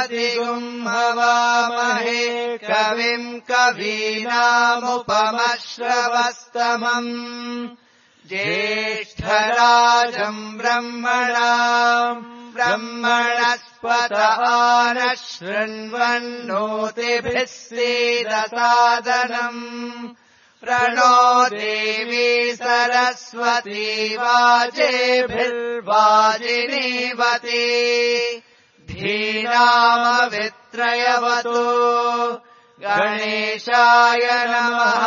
प्रतिगुम् हवामहे कविम् कवीनामुपमश्रवस्तमम् ज्येष्ठराजम् ब्रह्मणस्पत नः शृण्वन्नोतिभिः सीदसादनम् प्रणो देवी सरस्वती वाजेभिर्वाजिनीवती धीनामवित्रयवतु गणेशाय नमः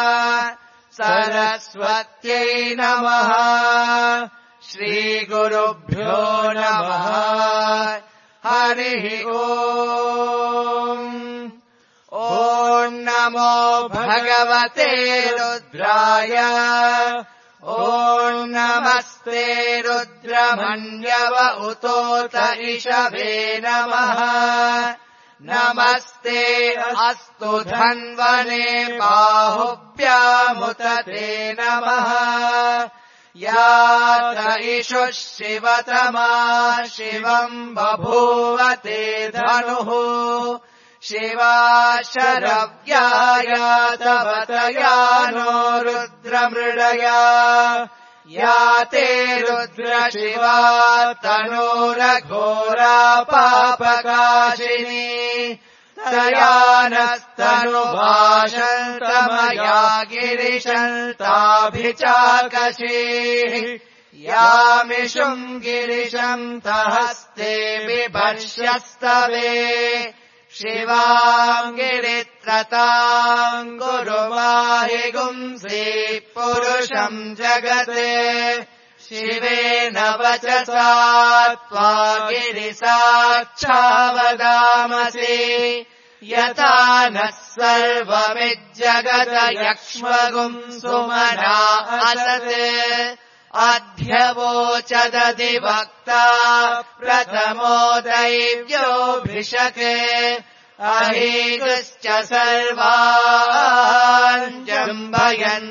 सरस्वत्यै नमः श्रीगुरुभ्यो नमः हरिः ओम् ॐ नमो भगवते रुद्राय ॐ नमस्ते रुद्रमन्यव उतोत इषवे नमः नमस्ते अस्तु धन्वने बाहुभ्यामुत ते नमः यात इषुः शिवतमा शिवम् बभूव ते धनुः शिवा शरव्यायातवतया नो रुद्रमृडया या ते रुद्रशिवा तनोरघोरा पापकाशिनी तया नस्तनुभाषन्तमया गिरिशन्ताभिचाकशीः यामिषुम् गिरिशम् तहस्ते बिभर्ष्यस्तवे शिवाम् गिरित्रताम् गुरुवाहि गुंसि पुरुषम् जगते शिवेन वचसा त्वा गिरिसाक्षावदामसि यथा नः सर्वमिज्जगत यक्ष्मगुम् सुमना असते अध्यवोचदधिवक्ता प्रथमो दैव्योऽभिषके अहीगश्च सर्वान् जम्भयन्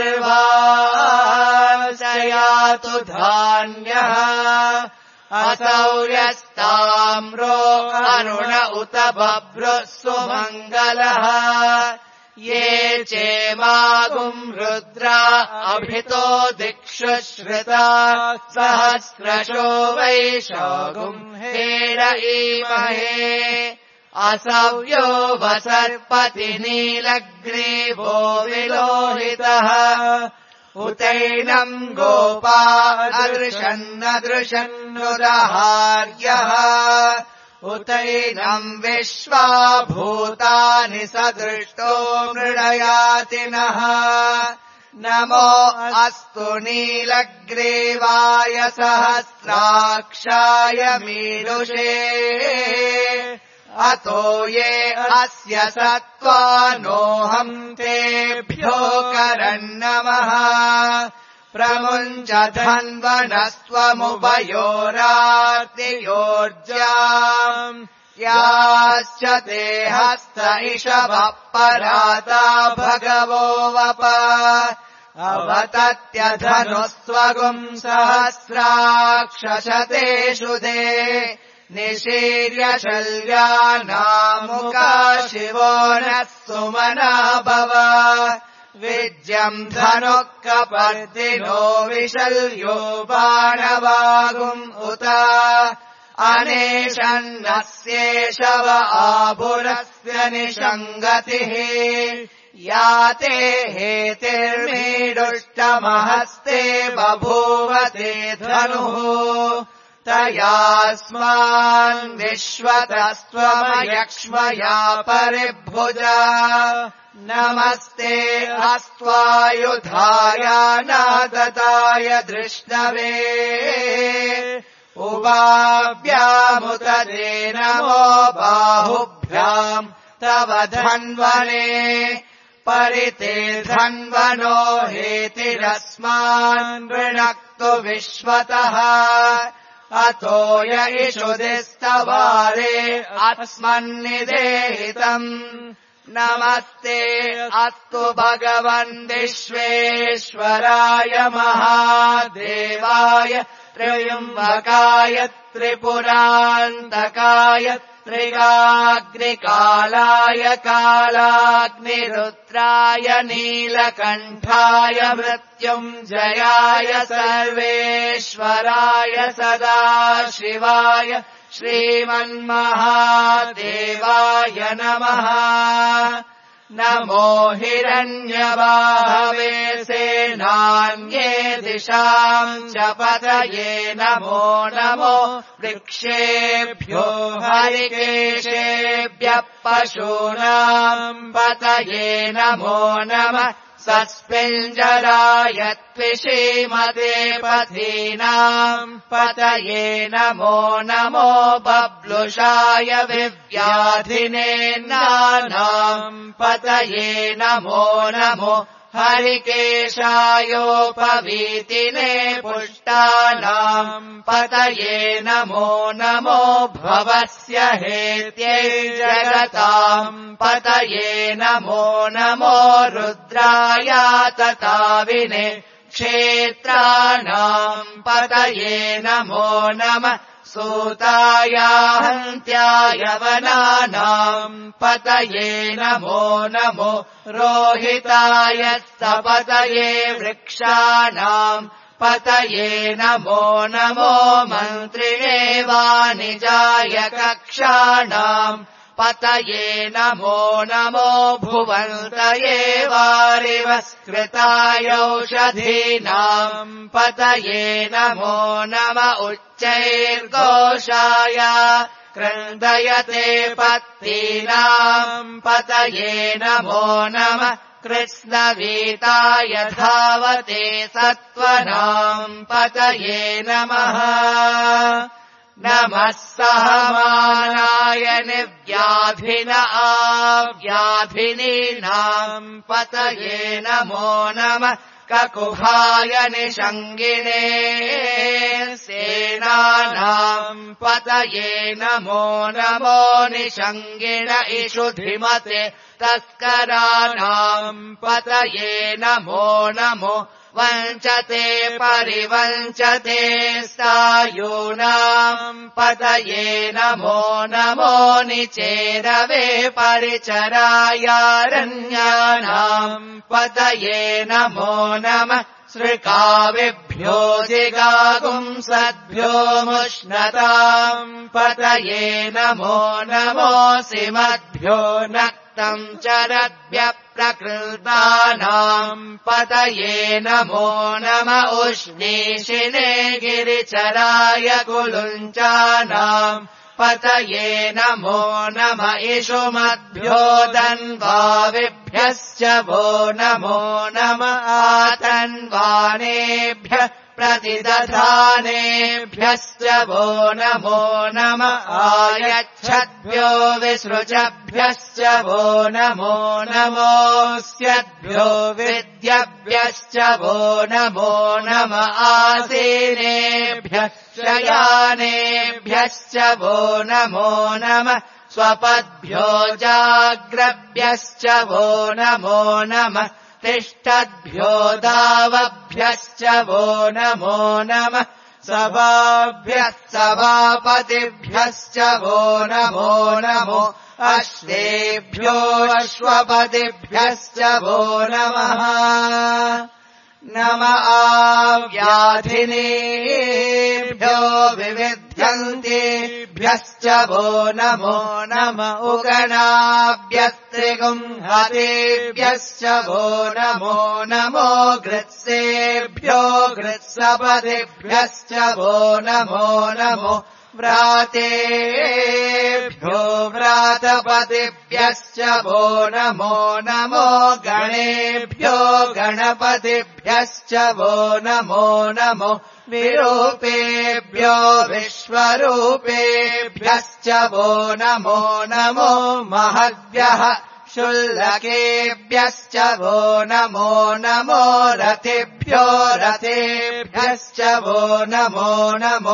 सर्वान् स यातु धान्यः असौर्यस्ताम्रो अरुण उत बभ्रुः सुमङ्गलः ये चेमागुम् रुद्रा अभितो दिक्षु श्रुता सहस्रशो वैशागुम् हेरयीमहे असव्यो वसर्पति नीलग्रीवो विलोहितः उतैनम् गोपा अदृशन्नदृशन्नुदहार्यः उतैनम् विश्वा भूतानि सदृष्टो मृडयाति नः नमो अस्तु नीलग्रीवाय सहस्राक्षाय मीरुषे अतो ये अस्य सत्त्वानोऽहम् तेभ्यो करन्नमः प्रमुञ्च धन्वनस्त्वमुभयोरार्तियोर्जाम् याश्च ते हस्त इषवः पराता भगवो वप अवतत्यधनुस्त्वगुम् सहस्राक्षशतेषु दे निशीर्य शल्यानामुका शिवो नः सुमना भव विज्यम् धनुः कपर्दिनो विशल्यो बाणवागुम् उत अनेशन्नस्येषव आभुरस्य निषङ्गतिः याते हेतिर्मीडुष्टमहस्ते बभूव ते धनुः तयास्मान् विश्वतस्त्वमयक्ष्मया परिभुजा नमस्ते अस्त्वायुधाया नागताय दृष्णवे उवाव्यामुत ते नमो बाहुभ्याम् तव धन्वने परिते धन्वनो हेतिरस्मान् वृणक्तु विश्वतः अतो य इषुदिस्तवारे अस्मन्निदेहितम् नमस्ते अस्तु भगवन् विश्वेश्वराय महादेवाय त्र्यम्बकाय त्रिपुरान्तकाय त्रिगाग्निकालाय कालाग्निरुद्राय नीलकण्ठाय मृत्युञ्जयाय सर्वेश्वराय सदाशिवाय श्रीमन्महादेवाय नमः। नमो हिरण्यबाहवे सेनान्ये दिशाम् च पतये नमो नमो वृक्षेभ्यो हरिकेशेभ्यः पशूनाम् पतये नमो नमः। सत्पिञ्जराय त्विषीमते पथीनाम् पतये नमो नमो बब्लुषाय विव्याधिने नानाम् पतये नमो नमो हरिकेशायोपवीतिने पुष्टानाम् पतये नमो नमो भवस्य हेत्यै जगताम् पतये नमो नमो रुद्राय तताविने क्षेत्राणाम् पतये नमो नमः। सूताय हन्त्याय वनानाम् पतये नमो नमो रोहिताय सपतये वृक्षाणाम् पतये नमो नमो मन्त्रिणे वाणिजाय कक्षाणाम् पतये नमो नमो भुवन्तये वारिवस्कृताय औषधीनाम् पतये नमो नम उच्चैर्घोषाय क्रन्दयते पत्तीनाम् पतये नमो नमः। कृष्णवीताय धावते सत्त्वनाम् पतये नमः। नमः सहमानाय निव्याधिन आव्याधिनीनाम् पतये नमो नमः। ककुभाय निषङ्गिणे सेनानाम् पतये नमो नमो निषङ्गिण इषुधिमते तस्कराणाम् पतये नमो नमो वञ्चते परिवञ्चते सायूनाम् पतये नमो नमो निचेरवे परिचरायारण्यानाम् पतये नमो नमः। सृकाविभ्यो जिगागुंसद्भ्यो मुष्णताम् पतये नमो नमो सिमद्भ्यो नक्तम् चरद्भ्यः प्रकृतानाम् पतये नमो नम उष्णीषिणे गिरिचराय कुलुञ्चानाम् पतये नमो नम इषुमद्भ्यो दन्वाविभ्यश्च वो नमो नम आतन्वानेभ्यः प्रतिदधानेभ्यश्च वो नमो नम आयच्छद्भ्यो विसृजभ्यश्च वो नमो नमोऽस्यद्भ्यो विद्यभ्यश्च वो नमो नम आसीनेभ्यः शयानेभ्यश्च वो नमो नमः। स्वपद्भ्यो जाग्रभ्यश्च वो नमो नमः। तिष्ठद्भ्यो दावभ्यश्च वो नमो नमः। सभाभ्यः सभापतिभ्यश्च वो नमो नमो अश्वेभ्यो अश्वपतिभ्यश्च वो नमः। नम आव्याधिनीभ्यो विविध्यन्तेभ्यश्च वो नमो नम उगणाभ्यस्त्रिगुंहतेभ्यश्च वो नमो नमो गृत्सेभ्यो गृत्सपतिभ्यश्च वो नमो नमो व्रातेभ्यो व्रातपतिभ्यश्च वो नमो नमो गणेभ्यो गणपतिभ्यश्च वो नमो नमो विरूपेभ्यो विश्वरूपेभ्यश्च वो नमो नमो महद्भ्यः शुल्लकेभ्यश्च वो नमो नमो रथेभ्यो रथेभ्यश्च वो नमो नमो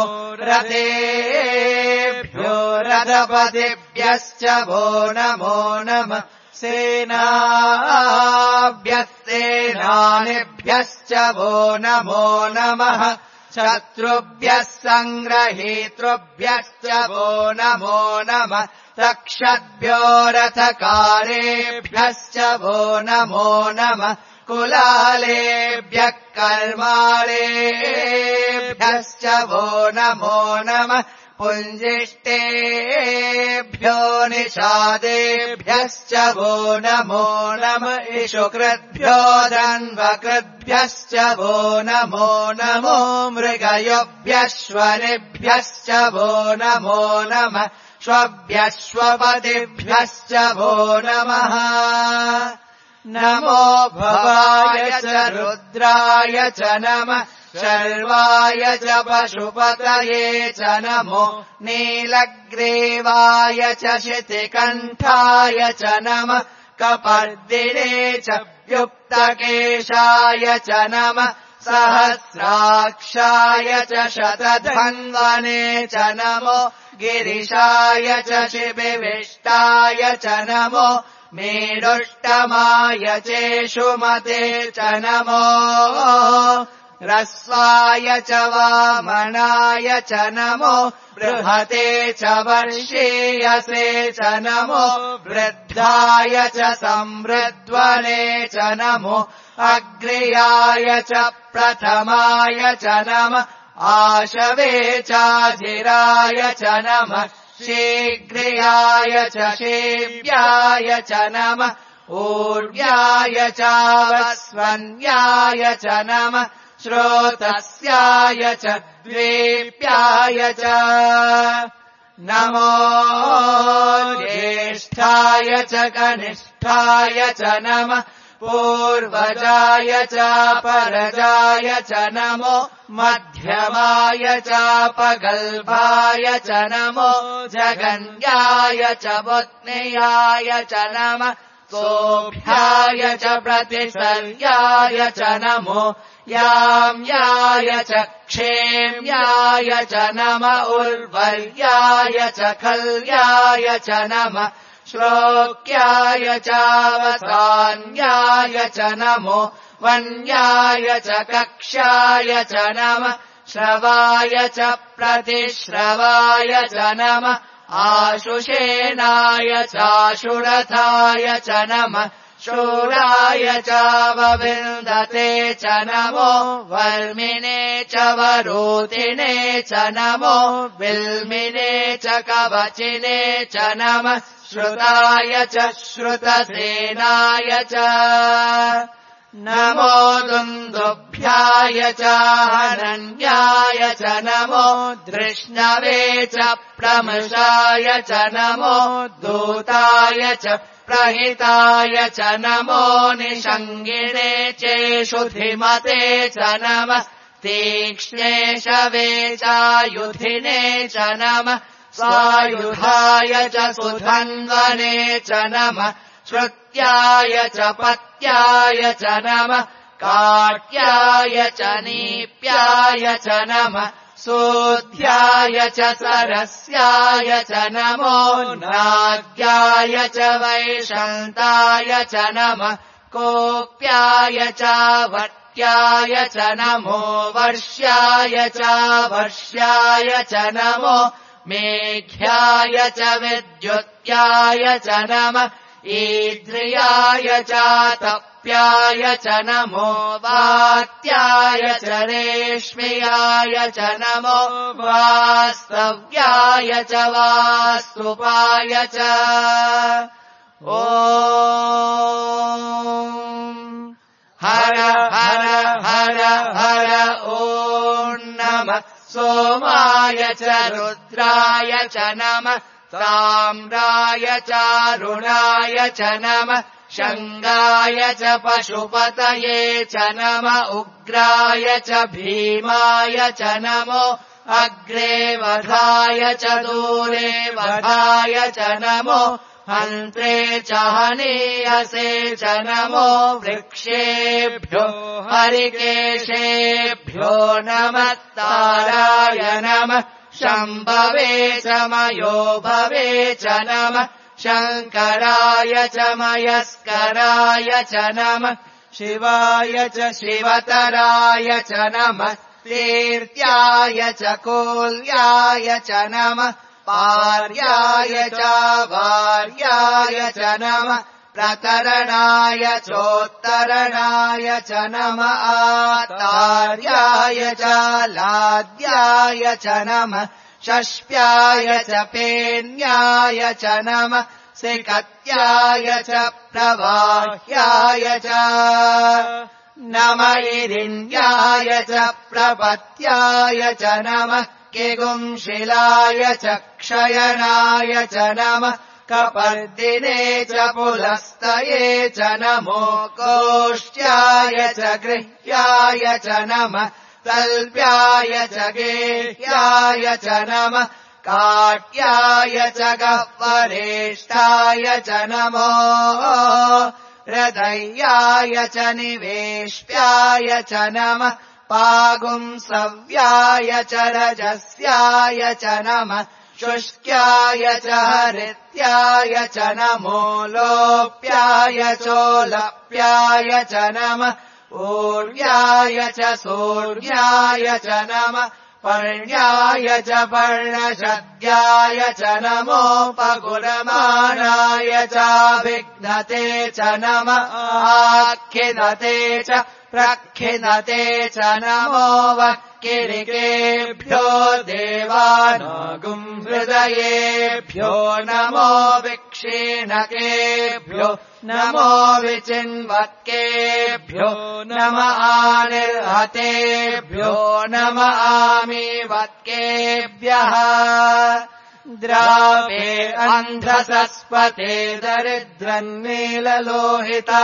रथेभ्यो रथपतिभ्यश्च वो नमो नमः। सेनाभ्यस्तेनानिभ्यश्च वो नमो नमः शत्रुभ्यः सङ्ग्रहीतृभ्यश्च वो नमो नमः रक्षद्भ्यो रथकारेभ्यश्च वो नमो नमः कुलालेभ्यः कर्मालेभ्यश्च वो नमो नमः पुञ्जिष्टेभ्यो निषादेभ्यश्च वो नमो नमः इषुकृद्भ्यो धन्वकृद्भ्यश्च वो नमो नमो मृगयोभ्यश्वनिभ्यश्च वो नमो नमः श्वभ्यश्वपतिभ्यश्च वो नमः नमो भवाय च रुद्राय च नमः शर्वाय च पशुपतये च नमो नीलग्रीवाय च शितिकण्ठाय च नमः कपर्दिने च युक्तकेशाय च नमः सहस्राक्षाय च शतधन्वने च नमो गिरिशाय च शिबिविष्टाय च नमो मेरुष्टमाय चेषुमते च नमो रस्वाय च वामनाय च नमो बृहते च वर्षीयसे च नमो वृद्धाय च संवृद्ध्वने च नमो अग्र्याय च प्रथमाय च नमः आशवे चाजिराय च नमः शीघ्रियाय च शेव्याय च नमः ऊर्व्याय चावस्वन्याय च नमः श्रोतस्याय च द्वीप्याय च नमो ज्येष्ठाय च कनिष्ठाय च नमः पूर्वजाय चापरजाय च नमो मध्यमाय चापगल्भाय च नमो जगन्याय च बुध्नियाय च नमः सोऽभ्याय च प्रतिसर्याय च नमो याम्याय च क्षेम्याय च नमः उर्वर्याय च खल्याय च नमः श्लोक्याय चावसान्याय च नमो वन्याय च कक्ष्याय च नमः श्रवाय च प्रतिश्रवाय च नमः आशुषेणाय चाशुरथाय च नमः शूराय चावविन्दते च नमो वर्मिणे च वरोधिने च नमो विल्मिने च कवचिने च नमः श्रुताय च श्रुतसेनाय च नमो दुन्दुभ्याय च हनन्याय च नमो धृष्णवे च प्रमृषाय च नमो दूताय च प्रहिताय च नमो निषङ्गिणे चेषुधिमते च नमः तीक्ष्णे शवे चायुधिने च नमः स्वायुधाय च सुधन्वने च नमः श्रुत्याय च पत्याय च नमः काट्याय च नीप्याय च नमः सूध्याय च सरस्याय च नमो नाग्याय च वैशन्ताय च नमः कोप्याय च वट्याय च नमो वर्ष्याय च वर्ष्याय च नमो मेघ्याय च विद्युत्याय च नमः ईद्रियाय च तप्याय च नमो वात्याय च रेश्म्याय च नमो वास्तव्याय च वास्तुपाय च ॐ हर हर हर हर ॐ नमः सोमाय च रुद्राय च नमः ताम्राय चारुणाय च नमः शङ्गाय च पशुपतये च नमः उग्राय च भीमाय च नमो अग्रे वधाय च दूरे वधाय च नमो हन्त्रे च हनीयसे च नमो वृक्षेभ्यो हरिकेशेभ्यो नमः ताराय नमः शम्भवे च मयो भवे च नमः शङ्कराय च मयस्कराय च नमः शिवाय च शिवतराय च नमः तीर्थ्याय च कोल्याय च नमः पार्याय च वार्याय च नमः प्रतरणाय चोत्तरणाय च नमः आतार्याय च लाद्याय च नमः षष्प्याय च पेन्याय च नमः सिकत्याय च प्रवाह्याय च नमः इरिण्याय च प्रपत्याय च नमः किगुंशिलाय च क्षयनाय च नमः कपर्दिने च पुलस्तये च नमो गोष्ट्याय च गृह्याय च नमः तल्प्याय च गेह्याय च नमः काट्याय च गह्वरेष्ठाय च नमो हृदयाय च निवेश्याय च नमः पागुंसव्याय च रजस्याय च नमः शुष्क्याय च हरित्याय च नमो लोप्याय चोलप्याय च नमः ऊर्व्याय च सूर्याय च नमः पर्ण्याय च पर्णशद्याय च नमोपगुरमाणाय चाभिघ्नते च नमः आख्यनते च प्रख्यनते च नमो वक्किरिकेभ्यो देवानागुं हृदयेभ्यो नमो विक्षीणकेभ्यो नमो विचिन्वत्केभ्यो नम आनिर्हतेभ्यो नम आमीवत्केभ्यः द्रावे अन्ध्रसस्पते दरिद्रन्नीललोहिता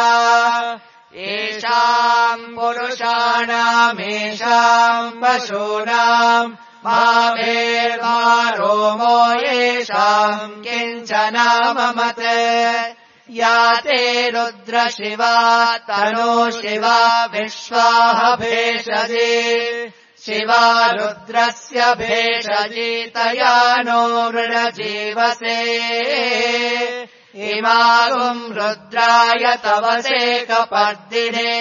येषाम् पुरुषाणामेषाम् पशूनाम् मावेर्मारोमो येषाम् किञ्चनाममत् या ते रुद्रशिवा तनो शिवा विश्वाः भेषजे शिवा रुद्रस्य भेषजी तया नो मृडजीवसे इमागुम् रुद्राय तवसे कपर्दिने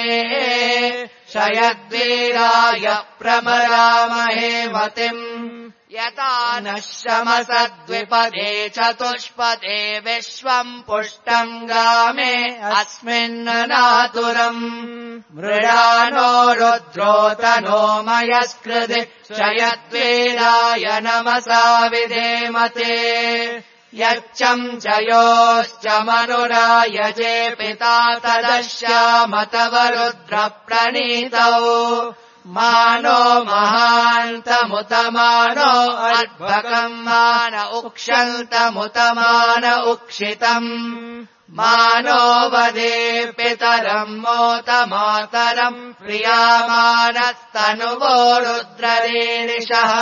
शयद्वीराय प्रमरामहे मतिम् यथा नः शमसद्विपदे चतुष्पदे विश्वम् पुष्टम् गामे अस्मिन्ननातुरम् मृडानो रुद्रोतनो मयस्कृति शयद्वीराय नमसा विधेमते यच्चम् च योश्च मनुरायजे पिता तदश्याम तव रुद्रप्रणीतौ मानो महान्तमुतमानो अर्भकम् मान उक्षन्तमुतमान उक्षितम् मानो वदे पितरम् मोतमातरम् प्रियामानस्तनुवो रुद्ररेरिषः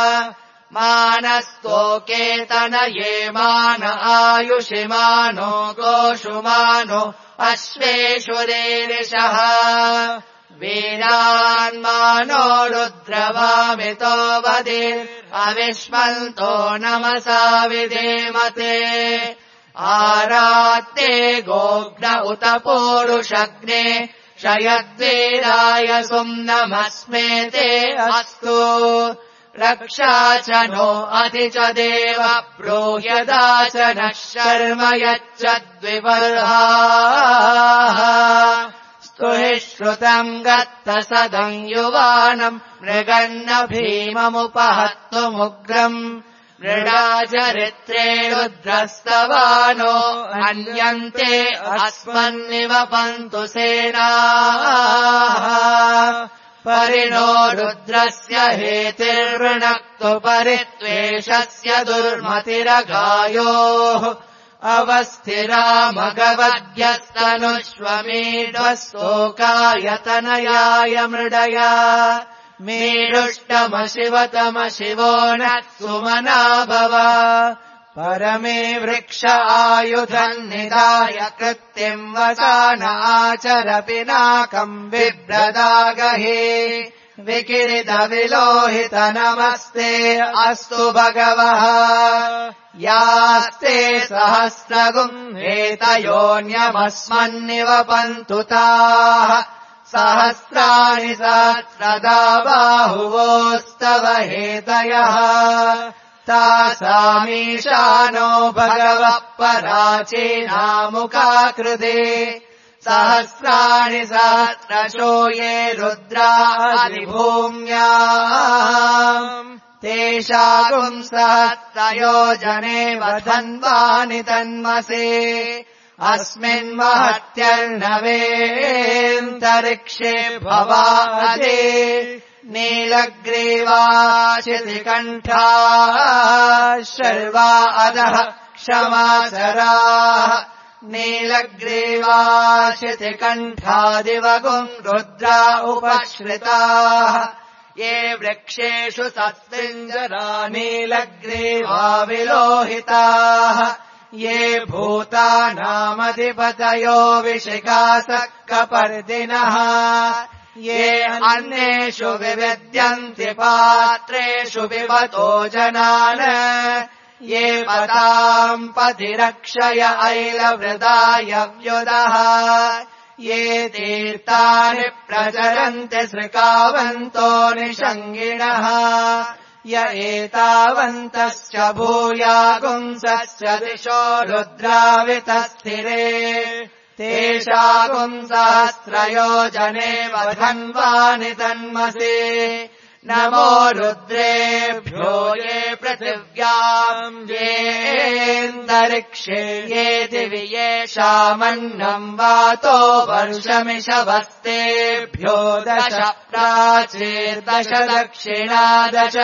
मानस्तोकेतनये मान आयुषि मानो गोषु मानो अश्वेषु रेरिषः वीरान्मानो रुद्रभामितो वदिर् अविष्मन्तो नमसा विधेमते आरात्ते गोघ्न उत पूरुषग्ने शयद्वीराय सुम्नमस्मेते अस्तु रक्षा च नो अधि च देव ब्रूयदा च नः शर्म यच्च द्विवर्हाः स्तुहि श्रुतम् गत्तसदम् युवानम् मृगन्न भीममुपहत्तुमुग्रम् मृडाचरित्रे रुद्रस्तवानो हन्यन्ते अस्मन्निव पन्तु सेनाः परिणो रुद्रस्य हेतिर्वृणक्तु परित्वेषस्य दुर्मतिरगायोः अवस्थिरा मगवद्यस्तनुष्वमीढ्वस्तोकायतनयाय मृडया मीडुष्टमशिवतम शिवो न सुमना भव परमे वृक्ष आयुधम् निधाय कृत्तिम् वसान आचर पिनाकम् बिभ्रदागहे विकिरितविलोहितनमस्ते अस्तु भगवः यास्ते सहस्रगुम् एतयोन्यमस्मन्निवपन्तु ताः सहस्राणि सहस्रदा बाहुवोस्तव हेतयः तासामीशानो भगवः पराचीनामुखाकृते सहस्राणि सहस्रशो ये रुद्रादिभूम्याम् तेषागुम् सहस्रयोजने वधन्वानि तन्मसे अस्मिन्महत्यर्णवेऽन्तरिक्षे भवादे नीलग्रीवाचितिकण्ठाः शर्वा अधः क्षमाचराः नीलग्रीवाचितिकण्ठादिवगुम् रुद्रा उपश्रिताः ये वृक्षेषु सस्तिञ्जरा नीलग्रीवा विलोहिताः ये भूतानामधिपतयो विशिखासः कपर्दिनः ये अन्येषु विविद्यन्ति पात्रेषु विवतो जनान् ये पताम् पतिरक्षय ऐलवृदाय व्युदः ये तीर्थानि प्रचरन्ति सृकावन्तो निषङ्गिणः य एतावन्तश्च भूयागुंसश्च दिशो रुद्रावितस्थिरे तेषागुम् सहस्रयोजने वधन्वानि तन्मसे नमो रुद्रेभ्यो ये पृथिव्याम् येऽन्तरिक्षे ये दिवि येषामन्नम् वातो वर्षमिषवस्तेभ्यो दश प्राचीर्दश दक्षिणा दश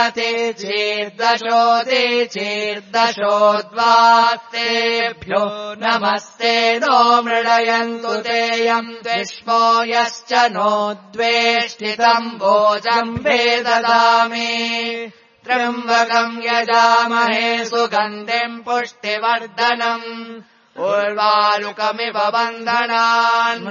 प्रतीचीर्दशोदीचीर्दशोद्वास्तेभ्यो नमस्ते नो मृडयन्तु तेयम् द्विष्मो यश्च नो द्वेष्टितम् भोजम् ददामि त्र्यम्बकम् यजामहे सुगन्धिम् पुष्टिवर्धनम् उर्वारुकमिव बन्धनान्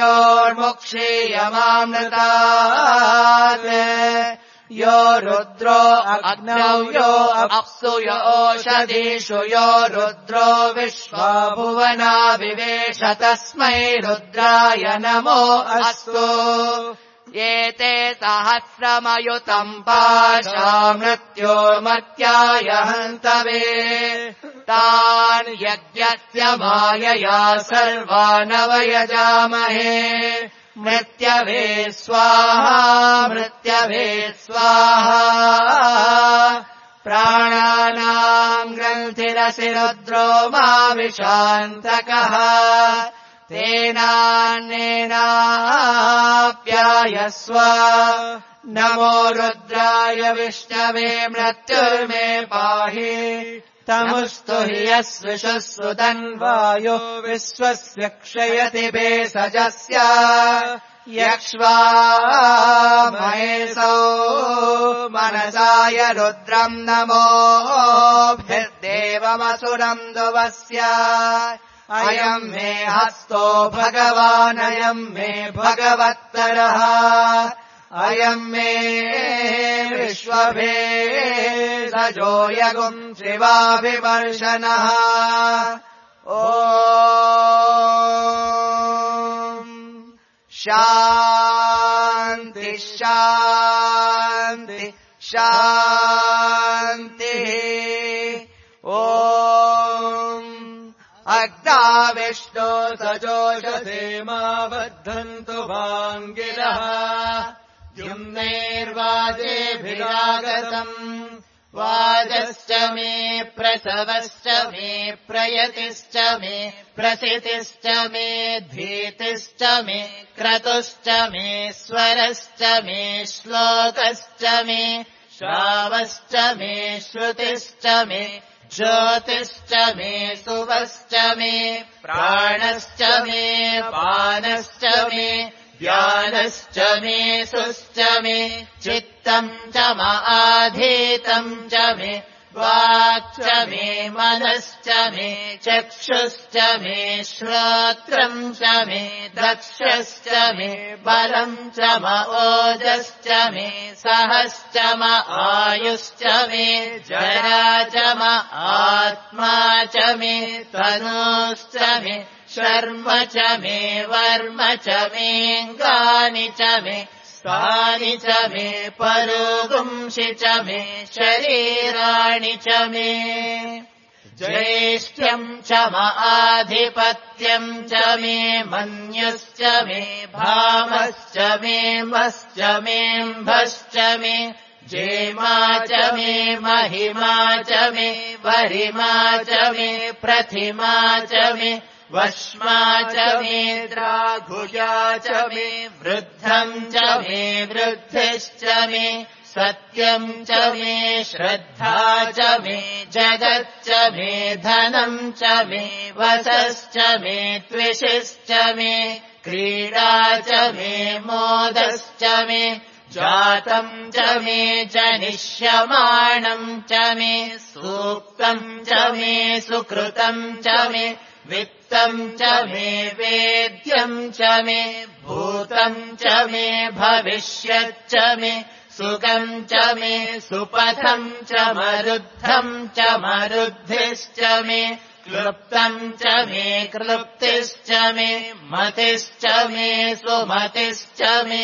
मृत्योर्मुक्षीयमामृतात् यो रुद्रो अग्नौ यो अप्सु यो ओषधीषु यो रुद्रो विश्वा भुवना विवेश तस्मै रुद्राय नमो अस्तु एते सहस्रमयुतम् पाशा मृत्योर्मर्त्याय हन्तवे तान् यज्ञस्य मायया सर्वानवयजामहे मृत्यवे स्वाहा मृत्यवे स्वाहा प्राणानाम् ग्रन्थिरसि रुद्रो मा विशान्तकः तेनान्नेनाप्यायस्व नमो रुद्राय विष्णवे मृत्युर्मे पाहि तमुस्तु हि यस्विषस्सु तन्वायो विश्वस्य क्षयति भेषजस्य यक्ष्वा महेशो मनसाय रुद्रम् नमोभिर्देवमसुरम् दुवस्य अयम् मे हस्तो भगवानयम् मे भगवत्तरः अयम् मे विश्वभेषजो यगुम् शिवाभिवर्षणः ॐ शान्ति शान्ति शान्तिः ॐ अग्नाविष्णो सजोषसे मा बद्धन्तु वाङ्गिरः द्युम्नैर्वाजेभिरागतम् वाजश्च मे प्रसवश्च मे प्रयतिश्च मे प्रसितिश्च मे धीतिश्च मे क्रतुश्च मे स्वरश्च मे श्लोकश्च मे श्रावश्च मे श्रुतिश्च मे ज्योतिश्च मे सुवश्च मे प्राणश्च मे पानश्च मे ज्ञानश्च मे सुश्च मे चित्तम् च माधीतम् च मे वाक् च मे मनश्च मे चक्षुश्च मे श्रोत्रम् च मे दक्षश्च मे बलम् च म ओजश्च मे सहश्च म आयुश्च मे जरा च म आत्मा च मे तनूश्च मे शर्म च मे वर्म च मेऽङ्गानि च मे स्थानि च मे परोगुंसि च मे शरीराणि च मे ज्येष्ठ्यम् च म आधिपत्यम् च मे मन्युश्च मे भामश्च मे मश्च मेऽम्भश्च मे जेमा च मे महिमा च मे वरिमा च मे प्रतिमा च मे वश्मा च मे द्राघुया च मे वृद्धम् च मे वृद्धिश्च मे सत्यम् च मे श्रद्धा च मे जगच्च मे धनम् च मे वसश्च मे त्विषिश्च मे क्रीडा च मे मोदश्च मे जातम् च मे जनिष्यमाणम् च मे सूक्तम् च मे सुकृतम् च मे वित्तम् च मे वेद्यम् च मे भूतम् च मे भविष्यच्च मे सुखम् च मे सुपथम् च मरुद्धम् च मरुद्धिश्च मे क्लृप्तम् च मे क्लृप्तिश्च मे मतिश्च मे सुमतिश्च मे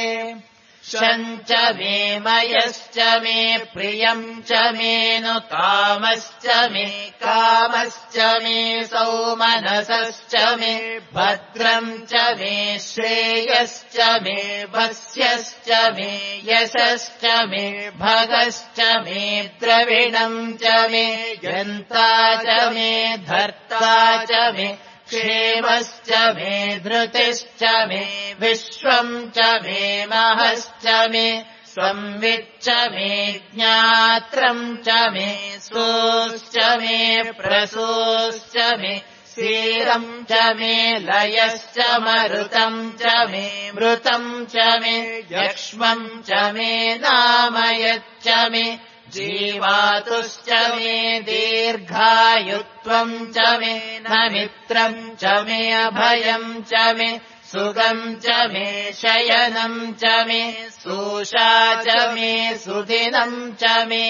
शम् च मे मयश्च मे प्रियम् च मे नु कामश्च मे कामश्च मे सौमनसश्च मे भद्रम् च मे श्रेयश्च मे वस्यश्च मे यशश्च मे भगश्च मे द्रविणम् च मे यन्ता च मे धर्ता च मे क्षेमश्च मे धृतिश्च मे विश्वम् च मे महश्च मे संविच्च मे ज्ञात्रम् च मे सोश्च मे प्रसोश्च मे सीरम् च मे लयश्च मरुतम् च मे मृतम् च मे यक्ष्मम् च मे नामयच्च मे जीवातुश्च मे दीर्घायुत्वम् च मे नमित्रम् च मे अभयम् च मे सुगम् च मे शयनम् च मे सूषा च मे सुदिनम् च मे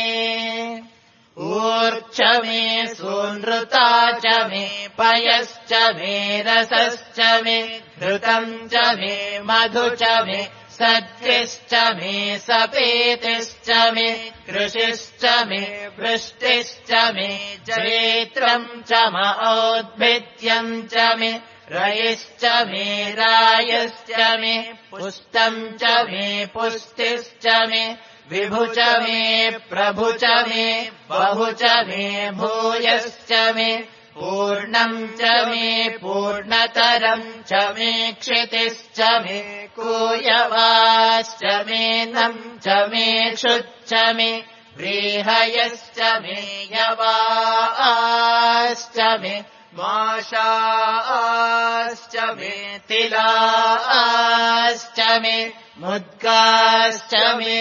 ऊर्च मे सूनृता च मे पयश्च मे रसश्च मे घृतम् च मे मधु च मे सद्यश्च मे सपेतिश्च मे कृषिश्च मे वृष्टिश्च मे जयेत्रम् च म औद्भिद्यम् च मे रयिश्च मे रायश्च मे पुष्टम् च मे पुष्टिश्च मे विभु च मे प्रभु च मे बहु च मे भूयश्च मे पूर्णम् च मे पूर्णतरम् च मे क्षितिश्च मे कूयवाश्च मे नम् च मे क्षुच्च मे व्रीहयश्च मे यवाश्च मे माशाश्च मे तिलाश्च मे मुद्गाश्च मे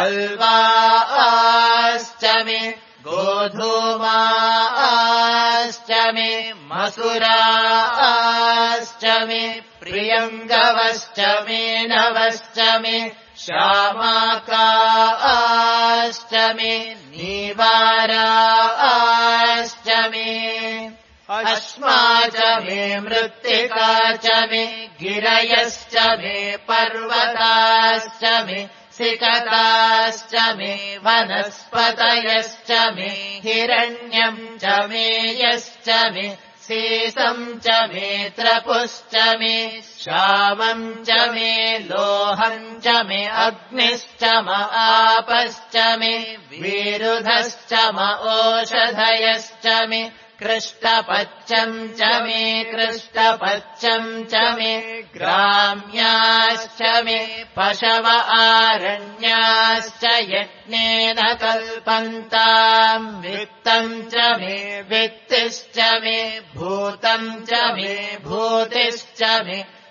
खल्वाश्च मे गोधूमाश्च मे मसुराश्च मे प्रियङ्गवश्च मे नवश्च मे श्यामाकाश्च मे नीवाराश्च मे अश्मा च मे मृत्तिका च मे गिरयश्च मे पर्वताश्च मे सिकताश्च मे वनस्पतयश्च मे हिरण्यम् च मे यश्च मे शेषम् च मे त्रपुश्च मे श्यामम् च मे लोहम् च मे अग्निश्च म आपश्च मे विरुधश्च म ओषधयश्च मे कृष्टपच्चम् च मे कृष्टपच्चम् च मे ग्राम्याश्च मे पशव आरण्याश्च यज्ञेन कल्पन्ताम् वित्तम् च मे वित्तिश्च मे भूतम् च मे भूतिश्च मे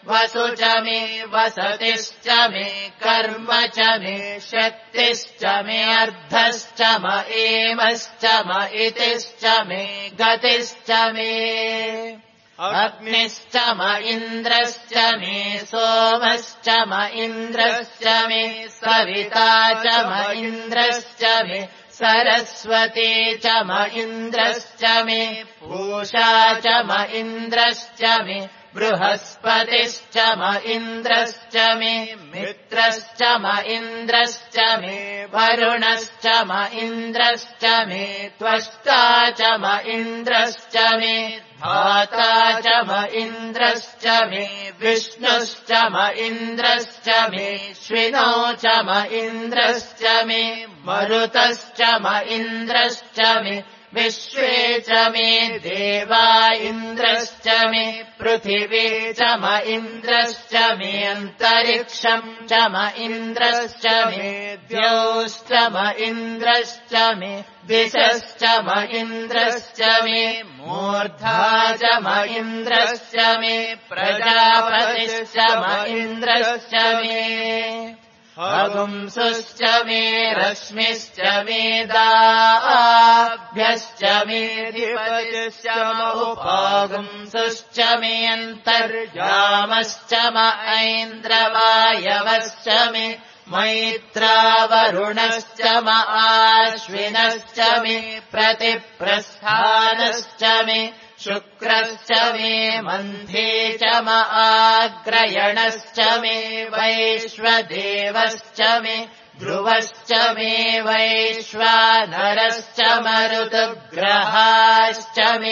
वसु च मे वसतिश्च मे कर्म च मे शक्तिश्च मे अर्धश्च म एमश्च म इतिश्च मे गतिश्च मे अग्निश्च म इन्द्रश्च मे सोमश्च म इन्द्रश्च मे सविता च म इन्द्रश्च मे सरस्वती च म इन्द्रश्च मे पूषा च म इन्द्रश्च मे बृहस्पतिश्च म इन्द्रश्च मे मित्रश्च म इन्द्रश्च मे वरुणश्च म इन्द्रश्च मे त्वष्टा च म इन्द्रश्च मे धाता च म इन्द्रश्च मे विष्णुश्च म इन्द्रश्च मे श्विनो च म इन्द्रश्च मे मरुतश्च म इन्द्रश्च मे विश्वे च मे देवा इन्द्रश्च मे पृथिवी च म इन्द्रश्च मे अन्तरिक्षम् च म इन्द्रश्च मे द्यौश्च म इन्द्रश्च मे दिशश्च म इन्द्रश्च मे मूर्धा च म इन्द्रश्च मे प्रजापतिश्च म इन्द्रश्च मे अगुंसुश्च मे रश्मिश्च मे दाभ्यश्च मेऽधिपतिश्च उपागुंसुश्च मे अन्तर्यामश्च म ऐन्द्रवायवश्च मे मैत्रावरुणश्च म आश्विनश्च मे प्रतिप्रस्थानश्च मे शुक्रश्च मे मन्थे च म आग्रयणश्च मे वैश्वदेवश्च मे ध्रुवश्च मे वैश्वानरश्च मरुतग्रहाश्च मे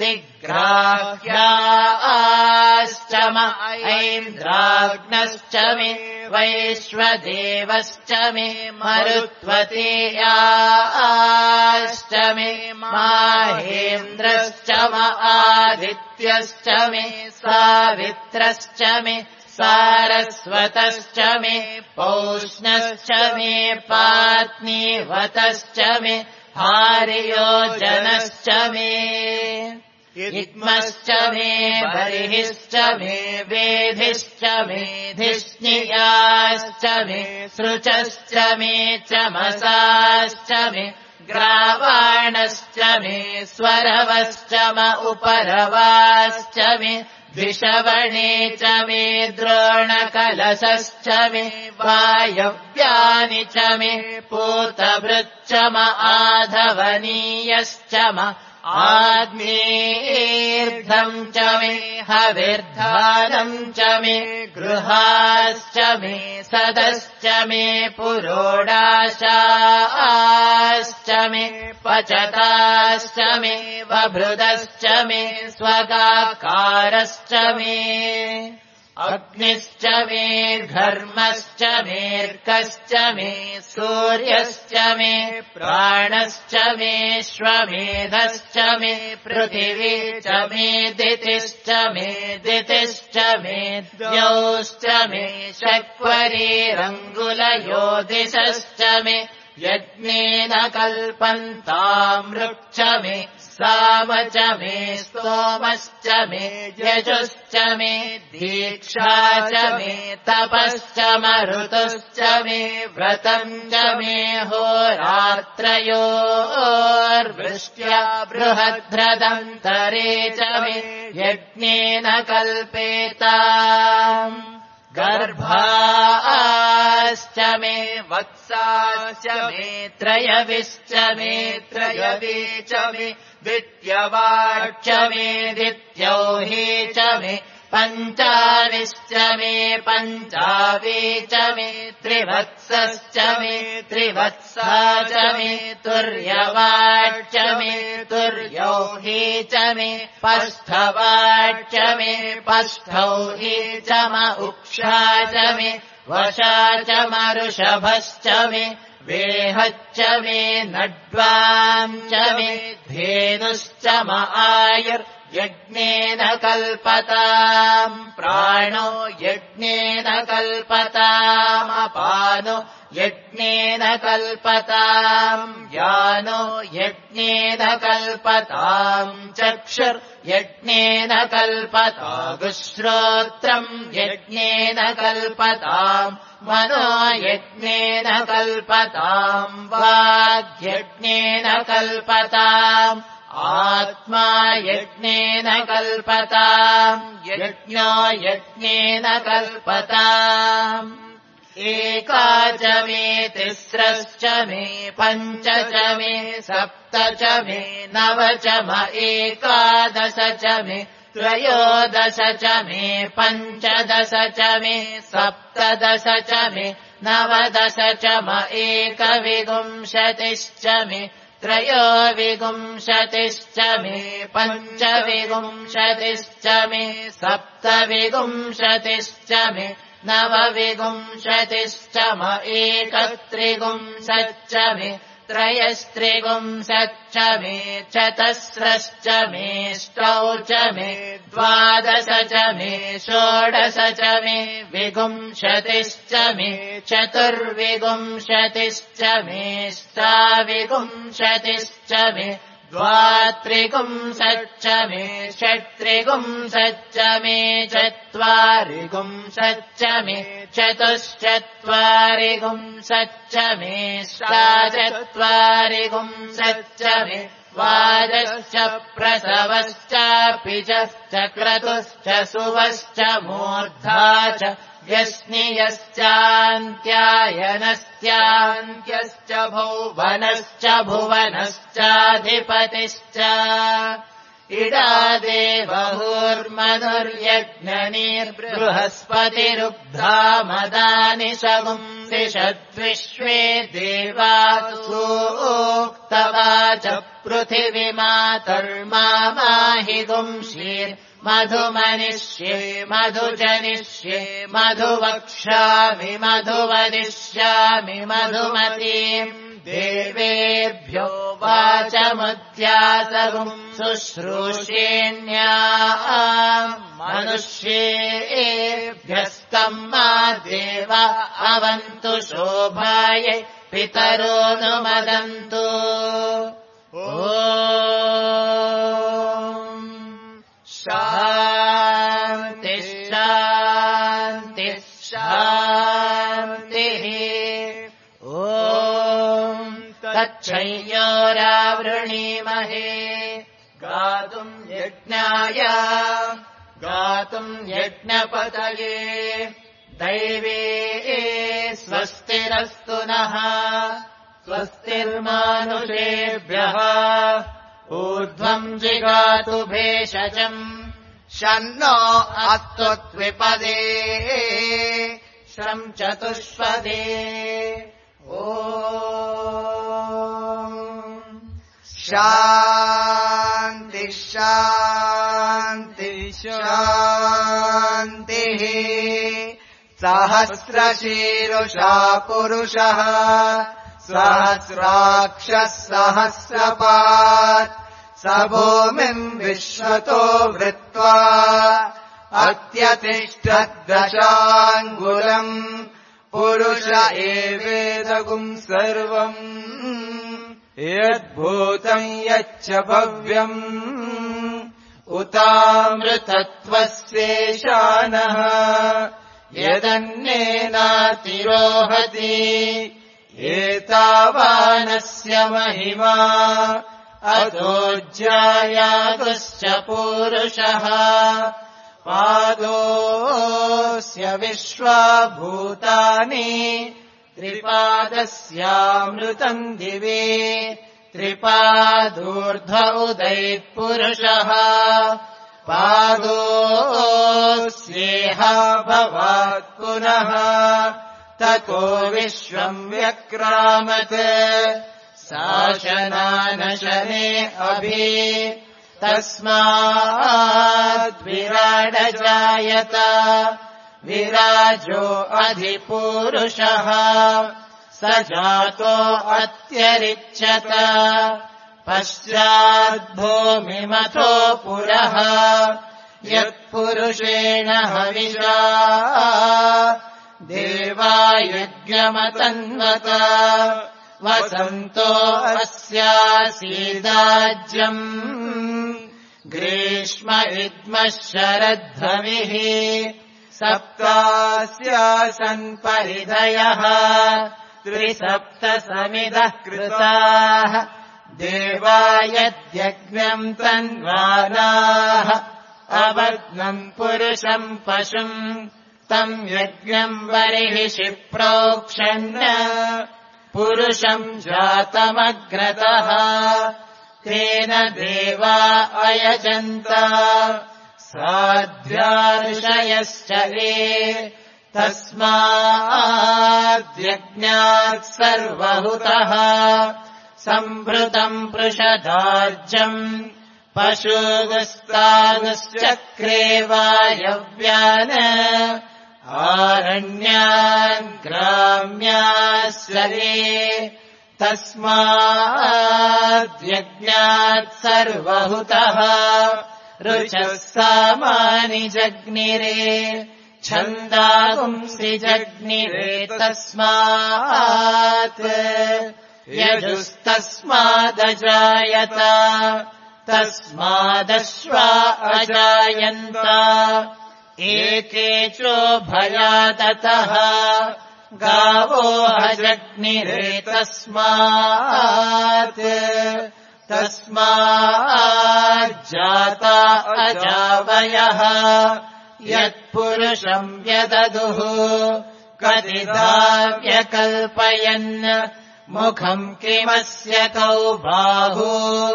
तिग्राह्याश्च म ऐन्द्राग्नश्च मे वैश्वदेवश्च मे मरुत्वतीयाश्च मे माहेन्द्रश्च म आदित्यश्च मे सावित्रश्च मे सारस्वतश्च मे पौष्णश्च मे पात्नीवतश्च मे हार्योजनश्च मे इद्मश्च मे बर्हिश्च मे वेधिश्च मे धिष्णियाश्च मे सृचश्च मे चमसाश्च मे ग्रावाणश्च मे स्वरवश्च म उपरवाश्च मे द्विषवणे च मे द्रोणकलशश्च मे वायव्यानि च मे पूतभृच्च म आधवनीयश्च म आग्नेयीर्धम् च मे हविर्धानम् च मे गृहाश्च मे सदश्च मे पुरोडाशाश्च मे पचताश्च मे वभृदश्च मे स्वगाकारश्च मे अग्निश्च मे घर्मश्च मेऽर्कश्च मे सूर्यश्च मे प्राणश्च मे श्वमेधश्च मे पृथिवी च मे दितिश्च मे द्यौश्च मे शक्वरीरङ्गुलयोदिशश्च मे यज्ञेन कल्पन्तामृक्ष मे साम च मे स्तोमश्च मे यजुश्च मे दीक्षा च मे तपश्च मरुतुश्च मे व्रतम् च मे होरात्रयोर्वृष्ट्या बृहद्रदन्तरे च मे यज्ञेन कल्पेताम् गर्भाश्च मे वत्साश्च मे त्रयविश्च मे त्रयवी च मे द्वित्यवाच्च मे द्वित्यौही च मे पञ्चाविश्च मे पञ्चावी च मे त्रिवत्सश्च मे त्रिवत्सा च मे तुर्यवाच्च मे तुर्यौही च मे पष्ठवाच्च मे पष्ठौही च म उक्षा च मे वशा च मरुषभश्च मे वेहच्च मे नड्वाम् च मे धेनुश्च म आयुर्यज्ञेन कल्पताम् प्राणो यज्ञेन कल्पताम् अपानो यज्ञेन कल्पताम् यानो यज्ञेन कल्पताम् चक्षुर् यज्ञेन कल्पतागुश्रोत्रम् यज्ञेन कल्पताम् मनो यज्ञेन कल्पताम् वाग्यज्ञेन कल्पताम् आत्मा यज्ञेन कल्पताम् यज्ञो यज्ञेन कल्पताम् एका च मे तिस्रश्च मे पञ्च च मे सप्त च मे नव च म एकादश च मे त्रयोदश च मे पञ्चदश च मे सप्तदश च मे नवदश च म एकविंशतिश्च मे त्रयोविंशतिश्च मे पञ्चविंशतिश्च मे सप्तविंशतिश्च मे नवविंशतिश्च म एकत्रिंशच्च मे त्रयस्त्रिंशच्च मे चतस्रश्च मे ष्टौ च मे द्वादश च मे षोडश च मे विंशतिश्च मे चतुर्विंशतिश्च मे ष्टाविंशतिश्च मे द्वात्रिंशच्च मे षट्त्रिंशच्च मे चत्वारिंशच्च मे चतुश्चत्वारिंशच्च मे षट्चत्वारिंशच्च मे वाजश्च प्रसवश्चापि च क्रतुश्च सुवश्च मूर्धा च यस्नियश्चान्त्यायनश्चान्त्यश्च भुवनश्च भुवनश्चाधिपतिश्च इडादेवहुर्मनुर्यज्ञनिर्बृहस्पतिरुग्धा मदानि शगुंसिषद्विश्वे देवासूक्तवाच पृथिवीमातर्माहि गुंशीर्मधुमनिष्ये मधुजनिष्ये मधुवक्ष्यामि मधुवदिष्यामि मधुमतीम् देवेभ्यो वाचमुद्यासगुम् शुश्रूषेण्या मनुष्येभ्यस्तम् मा देव अवन्तु शोभाय पितरो नुमदन्तु शान्ति शान्ति शान्तिः तच्छय्योरावृणीमहे गातुम् यज्ञाय गातुम् यज्ञपतये दैवे स्वस्तिरस्तु नः स्वस्तिर्मानुषेभ्यः ऊर्ध्वम् जिगातु भेषजम् शन्नो अस्तुत्विपदे शम् चतुष्पदे शान्ति शान्ति शान्तिः सहस्रशीरुषा पुरुषः सहस्राक्षः सहस्रपात् स भूमिम् विश्वतो वृत्वा अत्यतिष्ठद्दशाङ्गुलम् पुरुष एवेदगुम् सर्वम् यद्भूतम् यच्च भव्यम् उतामृतत्वस्येशानः यदन्येनातिरोहति एतावानस्य महिमा अतोज्यायागुश्च पूरुषः पादोऽस्य विश्वाभूतानि त्रिपादस्यामृतम् दिवे त्रिपादूर्ध्व उदैः पादोऽस्येह भवात् पुनः ततो विश्वम् व्यक्रामत् शासनानशने अभि तस्माद्विराडजायत विराजो अधिपूरुषः स जातो अत्यरिच्यत पश्चाद्भूमिमथो पुरः यत्पुरुषेण हविषा देवा यज्ञमतन्वत वसन्तो अस्यासीदाज्यम् ग्रीष्म इद्मः शरद्धविः सप्तास्यासन् परिधयः त्रिसप्तसमिदः कृताः देवायद्यज्ञम् तन्वानाः अवग्नम् पुरुषम् पशुम् तम् यज्ञम् बर्हिषि प्रोक्षन् पुरुषम् जातमग्रतः तेन देवा अयजन्त साध्या ऋषयश्च ये तस्माद्यज्ञात् सर्वहुतः सम्भृतम् पृषदार्जम् पशुगुस्तागुश्चक्रे वायव्यान् आरण्यान् ग्राम्याश्च ये तस्माद्यज्ञात् सर्वहुतः ऋचः सामानि जग्निरे छन्दागुंसि जग्निरे तस्मात् यजुस्तस्मादजायत तस्मादश्वा अजायन्त एके चोभयादतः गावो हजग्निरे तस्माज्जाता अजावयः यत्पुरुषम् व्यददुः कतिधा व्यकल्पयन् मुखम् किमस्य कौ बाहु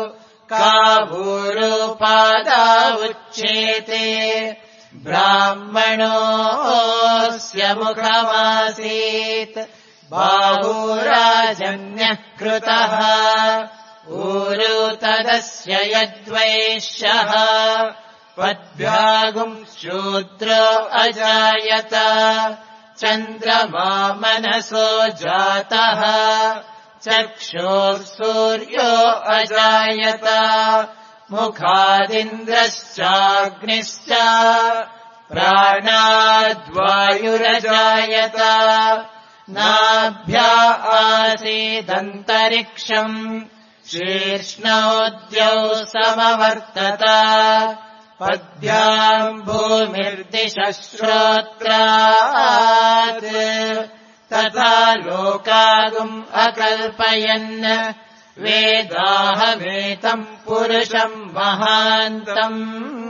कावूरुपादा उच्येते ब्राह्मणोऽस्य मुखमासीत् बाहुराजन्यः कृतः ऊरु तदस्य यद्वैश्यः पद्भ्यागुम् शूद्रो अजायत चन्द्रमा मनसो जातः चक्षुर्सूर्यो अजायत मुखादिन्द्रश्चाग्निश्च प्राणाद्वायुरजायत नाभ्या आसीदन्तरिक्षम् शीर्ष्णोद्यौ समवर्तत पद्भ्याम् भूमिर्दिशः श्रोत्रात् तथा लोकागुम् अकल्पयन् वेदाहमेतम् पुरुषम् महान्तम्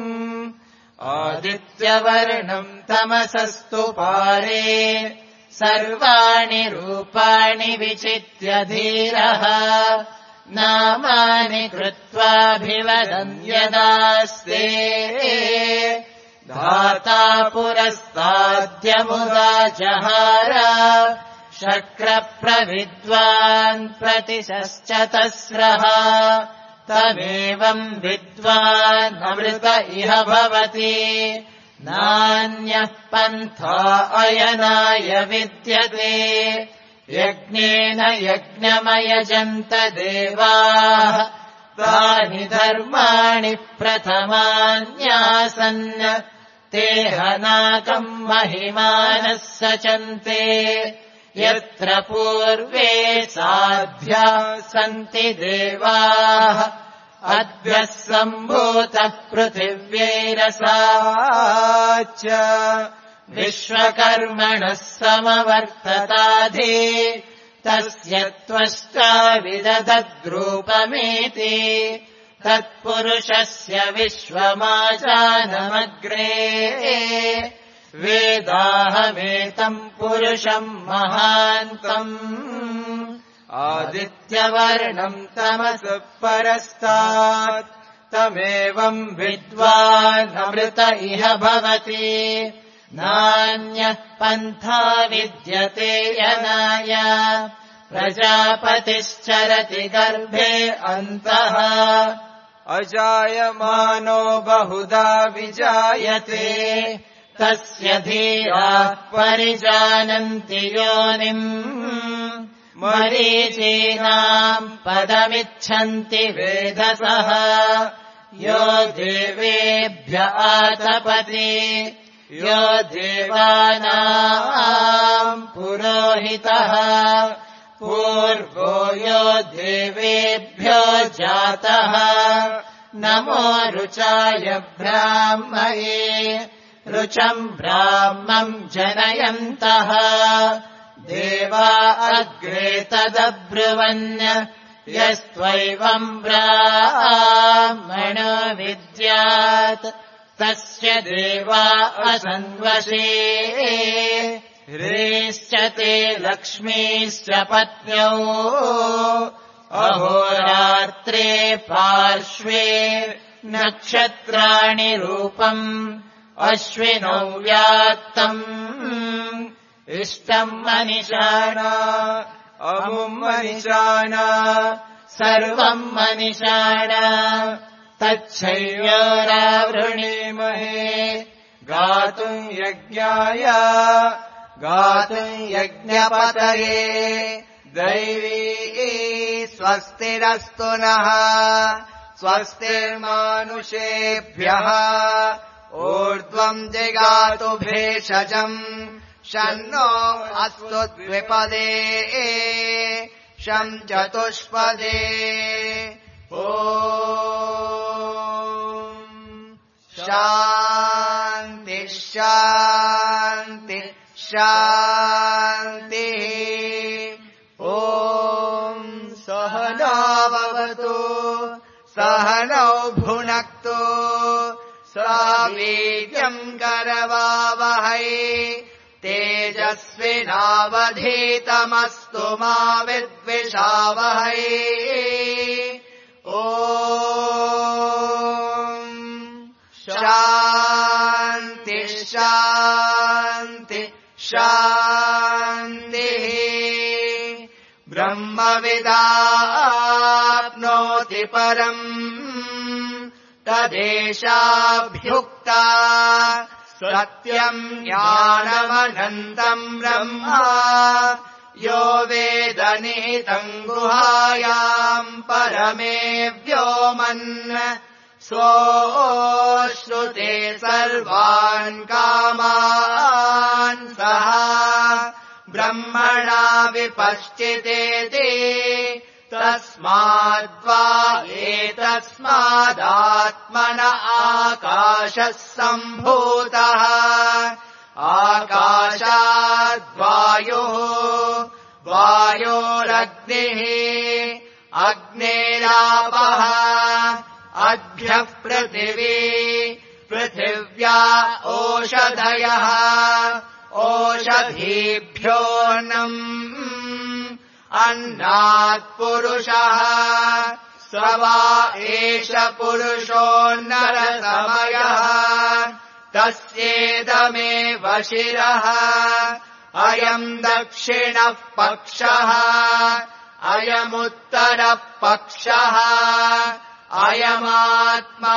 आदित्यवर्णम् तमसस्तु पारे सर्वाणि रूपाणि विचित्य धीरः नामानि कृत्वाभिवदन् यदास्ते धाता पुरस्ताद्यमुदा जहार शक्रप्रविद्वान् प्रतिशश्चतस्रः तमेवम् विद्वान् अमृत इह भवति नान्यः पन्था अयनाय विद्यते यज्ञेन यज्ञमयजन्त देवाः तानि धर्माणि प्रथमान्यासन् ते हनाकम् महिमानः सचन्ते यत्र पूर्वे साध्या सन्ति देवाः अद्भ्यः सम्भूतः पृथिव्यैरसा च विश्वकर्मणः समवर्तताधि तस्य त्वष्टा विदधद्रूपमेति तत्पुरुषस्य विश्वमाजानमग्रे वेदाहमेतम् पुरुषम् महान्तम् आदित्यवर्णम् तमसः परस्तात् तमेवम् विद्वान् अमृत इह भवति नान्यः पन्था विद्यते यनाय प्रजापतिश्चरति गर्भे अन्तः अजायमानो बहुधा विजायते तस्य धीराः परिजानन्ति योनिम् मरीचीनाम् पदमिच्छन्ति वेधसः यो देवेभ्य आतपति यो देवानाम् पुरोहितः पूर्वो यो देवेभ्यो जातः नमो रुचाय ब्राह्मये रुचम् ब्राह्मम् जनयन्तः देवा अग्रे तदब्रुवन् यस्त्वैवम् ब्राह्मणो विद्यात् तस्य देवा असन्वशे ह्रीश्च ते लक्ष्मीश्च पत्न्यौ अहोरात्रे पार्श्वे नक्षत्राणि रूपम् अश्विनौ व्यात्तम् इष्टम् मनिषाणा अमुम् मनिषाणा सर्वम् मनिषाणा तच्छैव्योरावृणीमहे गातुम् यज्ञाय गातुम् यज्ञपतये दैवी स्वस्तिरस्तु नः स्वस्तिर्मानुषेभ्यः ऊर्ध्वम् जिगातु भेषजम् शन्नो अस्तु द्विपदे शम् चतुष्पदे ॐ शान्ति शान्ति शान्तिः ॐ सहना भवतु सहनौ भुनक्तु वीर्यम् करवावहै तेजस्विनावधीतमस्तु मा विद्विषावहै ॐ शान्ति शान्ति शान्तिः ब्रह्मविदाप्नोति परम् तदेशाभ्युक्ता सत्यम् ज्ञानमनन्तम् ब्रह्म यो वेद निहितम् गुहायाम् परमे व्योमन् सोऽश्नुते सर्वान् कामान् सः ब्रह्मणा विपश्चितेति तस्माद्वा एतस्मादात्मन आकाशः सम्भूतः आकाशाद्वायुः वायोरग्निः अग्नेरापः अभ्यः पृथिवी पृथिव्या ओषधयः ओषधीभ्योऽन्नम् अन्नात् पुरुषः स वा एष पुरुषोन्नरसमयः तस्येदमेव शिरः अयम् दक्षिणः पक्षः अयमुत्तरः पक्षः अयमात्मा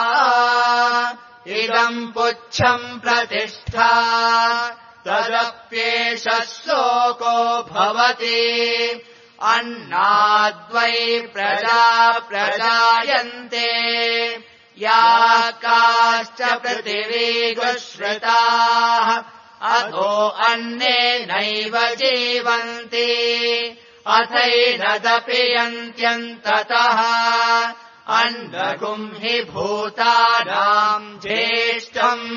इदम् पुच्छम् प्रतिष्ठा तदप्येष श्लोको भवति अन्नाद्वै प्रजा प्रजायन्ते या काश्च पृथिवीगुश्रिताः अधो अन्नेनैव जीवन्ति अथैनदपि यन्त्यन्ततः अन्नगुम् हि भूतानाम् ज्येष्ठम्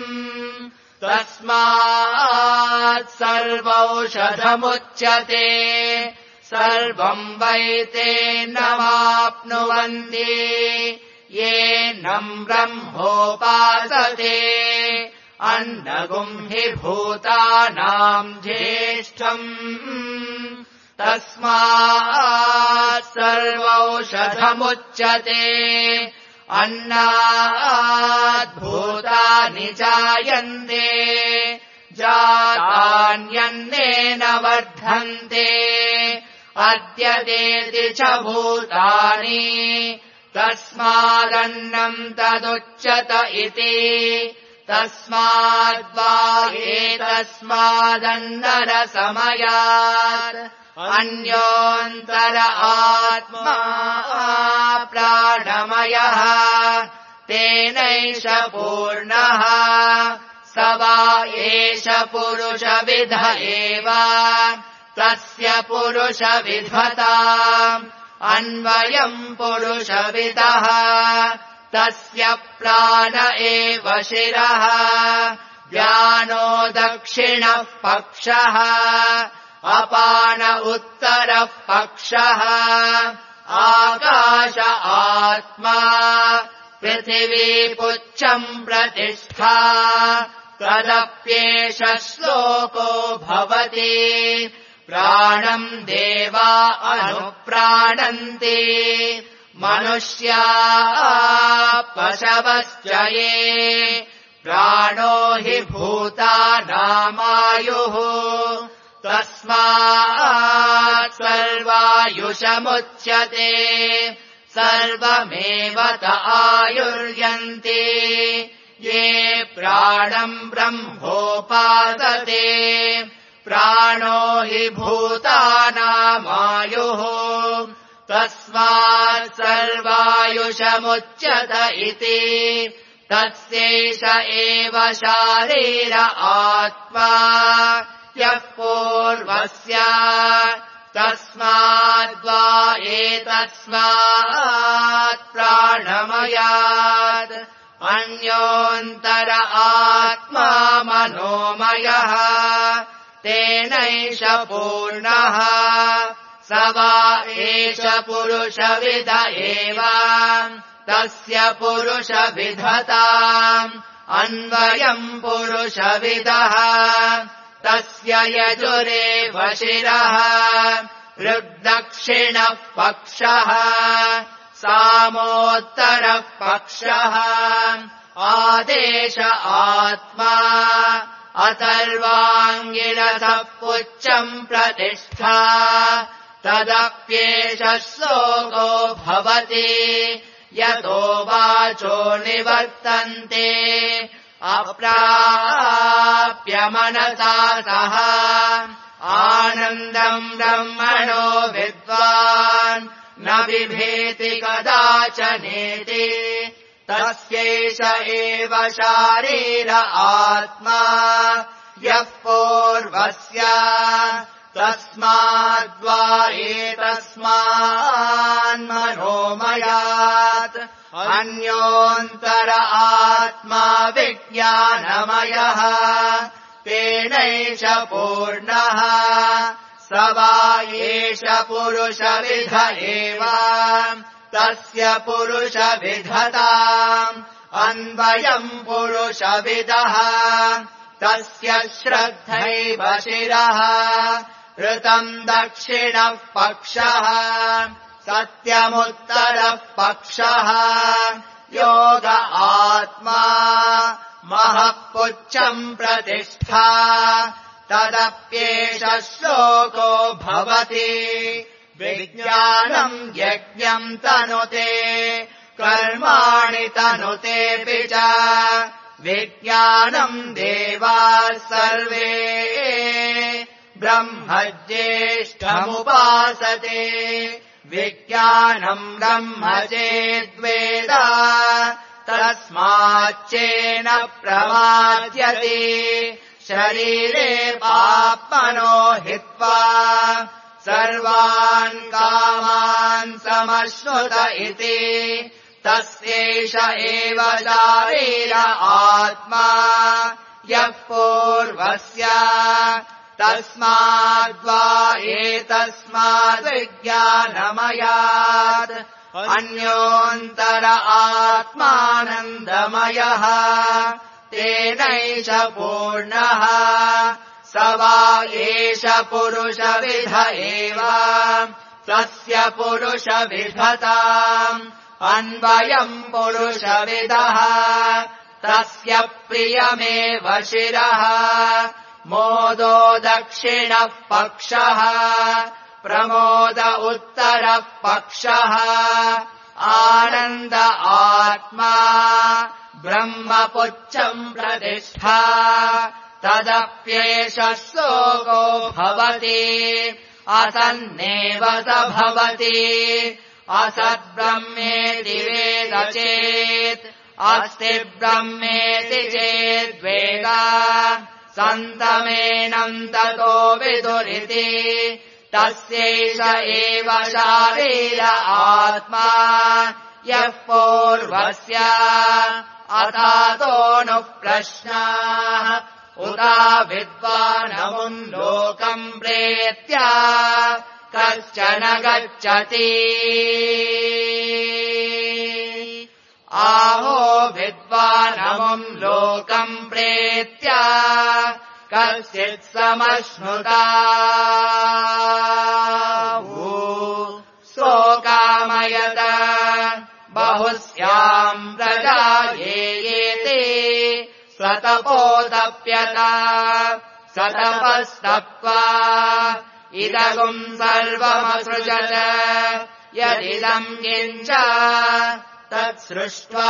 तस्मात् सर्वौषधमुच्यते सर्वम् वैतेनमाप्नुवन्ति येनम् ब्रह्मोपासते अन्नगुम् हि भूतानाम् ज्येष्ठम् तस्मात् सर्वौषधमुच्यते अन्नात् भूतानि जायन्ते जातान्यन्नेन वर्धन्ते अद्यतेति च भूतानि तस्मादन्नम् तदुच्यत इति तस्माद्वा एतस्मादन्नरसमयात् अन्योऽन्तर आत्मा प्राणमयः तेनैष पूर्णः स वा एष पुरुषविध एव तस्य पुरुषविधताम् अन्वयम् पुरुषविदः तस्य प्राण एव शिरः व्यानो दक्षिणः पक्षः अपान उत्तरः पक्षः आकाश आत्मा पृथिवी पुच्छम् प्रतिष्ठा तदप्येष श्लोको भवति प्राणम् देवा अनुप्राणन्ति मनुष्या पशवश्च ये प्राणो हि भूतानामायुः तस्मात् सर्वायुषमुच्यते सर्वमेव त आयुर्यन्ति ये प्राणम् ब्रह्मोपासते प्राणो हि भूतानामायुः तस्मात् सर्वायुषमुच्यत इति तस्यैष एव शारीर आत्मा यः पूर्वस्य तस्माद्वा एतस्मात् प्राणमयात् अन्योऽन्तर आत्मा मनोमयः तेनैष पूर्णः स वा एष पुरुषविद एव तस्य पुरुषविधताम् अन्वयम् पुरुषविदः तस्य यजुरेव शिरः ऋग्दक्षिणः पक्षः सामोत्तरः पक्षः आदेश आत्मा अथर्वाङ्गिरसः पुच्छम् प्रतिष्ठा तदप्येष श्लोको भवति यतो वाचो निवर्तन्ते अप्राप्य मनसा सह आनन्दम् ब्रह्मणो विद्वान् न बिभेति कदाचनेति तस्यैष एव शारीर आत्मा यः पूर्वस्य तस्माद्वा एतस्मान्मनोमयात् अन्योऽन्तर आत्मा विज्ञानमयः तेनैष पूर्णः स वा एष पुरुषविध एव तस्य पुरुषविधताम् अन्वयम् पुरुषविदः तस्य श्रद्धैव शिरः ऋतम् दक्षिणः पक्षः सत्यमुत्तरः पक्षः योग आत्मा महःपुच्छम् प्रतिष्ठा तदप्येष श्लोको भवति विज्ञानम् यज्ञम् तनुते कर्माणि तनुतेऽपि च विज्ञानम् देवाः सर्वे ब्रह्मज्येष्ठमुपासते विज्ञानम् ब्रह्म चेद्वेद तस्माच्चेन प्रमाद्यते शरीरे पाप्मनो हित्वा सर्वान् कामान् समश्नुत इति तस्यैष एव शारीर आत्मा यः पूर्वस्य तस्माद्वा एतस्माद्विज्ञानमयात् अन्योऽन्तर आत्मानन्दमयः तेनैष पूर्णः स वा एष पुरुषविध एव तस्य पुरुषविधताम् अन्वयम् पुरुषविदः तस्य प्रियमेव शिरः मोदो दक्षिणः पक्षः प्रमोद उत्तरः पक्षः आनन्द आत्मा ब्रह्मपुच्छम् प्रतिष्ठा तदप्येष श्लोको भवति असन्नेव स भवति असद्ब्रह्मेति वेद चेत् अस्ति ब्रह्मेति चेद्वेद सन्तमेनम् ततो विदुरिति तस्यैष एव शारीर आत्मा यः पूर्वस्य अथातोऽनुप्रश्नाः उता विद्वानमुम् लोकम् प्रेत्य कश्चन गच्छति आहो विद्वानमुम् लोकम् प्रेत्य कश्चित् समश्नुता सोकामयत बहुस्याम् प्रजा येते सतपोतप्यत सतपस्तप्त्वा इदगुम् सर्वमसृजत यदिदम् किञ्च तत्सृष्ट्वा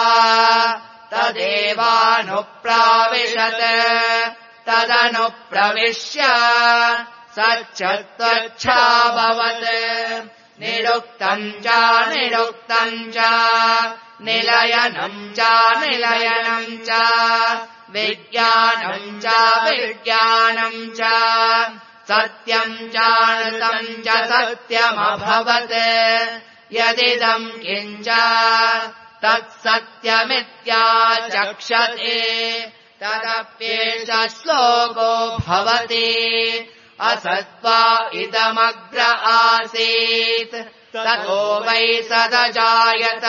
तदेवानुप्राविशत तदनुप्रविश्य सच्चत्वच्छाभवत् निरुक्तम् च निलयनम् च विज्ञानम् च सत्यम् चानृतम् च सत्यमभवत् यदिदम् किञ्च तत्सत्यमित्याचक्षते तदप्येष श्लोको भवति असत्वा इदमग्र आसीत् ततो वै सदजायत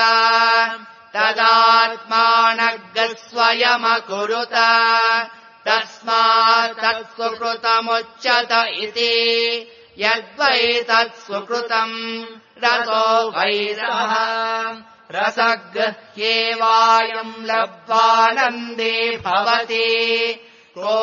तदात्मानग्रः स्वयमकुरुत तस्मात् तत्सुकृतमुच्यत इति यद्वै तत्सुकृतम् रसो वैरः रसगृह्येवायम् लब्ध्वानन्दे भवति को